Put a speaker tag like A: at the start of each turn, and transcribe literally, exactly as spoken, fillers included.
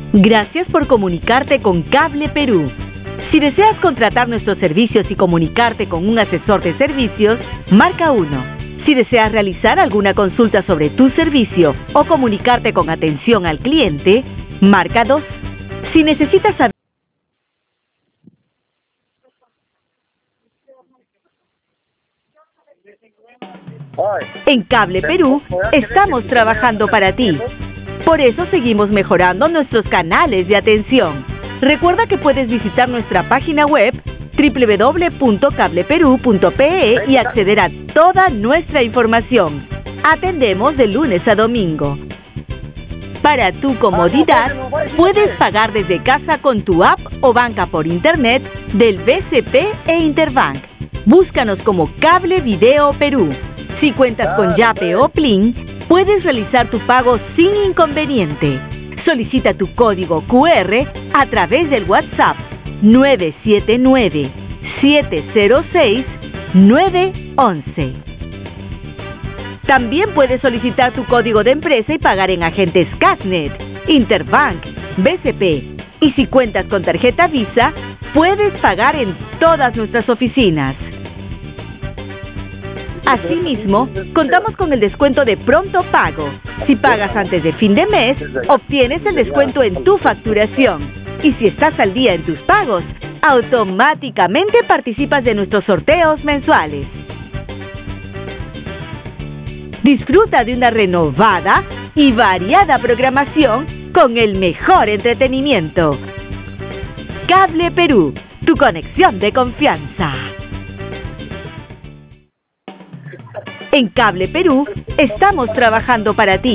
A: Gracias por comunicarte con Cable Perú. Si deseas contratar nuestros servicios y comunicarte con un asesor de servicios, marca uno. Si deseas realizar alguna consulta sobre tu servicio o comunicarte con atención al cliente, marca dos. Si necesitas saber En Cable Perú, estamos trabajando para ti. Por eso seguimos mejorando nuestros canales de atención. Recuerda que puedes visitar nuestra página web doble u doble u doble u punto cable perú punto pe e y acceder a toda nuestra información. Atendemos de lunes a domingo. Para tu comodidad, puedes pagar desde casa con tu app o banca por internet del B C P e Interbank. Búscanos como Cable Video Perú. Si cuentas con Yape o Plin, puedes realizar tu pago sin inconveniente. Solicita tu código cu erre a través del WhatsApp nueve siete nueve, siete cero seis, nueve once. También puedes solicitar tu código de empresa y pagar en agentes Casnet, Interbank, B C P. Y si cuentas con tarjeta Visa, puedes pagar en todas nuestras oficinas. Asimismo, contamos con el descuento de pronto pago. Si pagas antes de fin de mes, obtienes el descuento en tu facturación. Y si estás al día en tus pagos, automáticamente participas de nuestros sorteos mensuales. Disfruta de una renovada y variada programación con el mejor entretenimiento. Cable Perú, tu conexión de confianza. En Cable Perú, estamos trabajando para ti.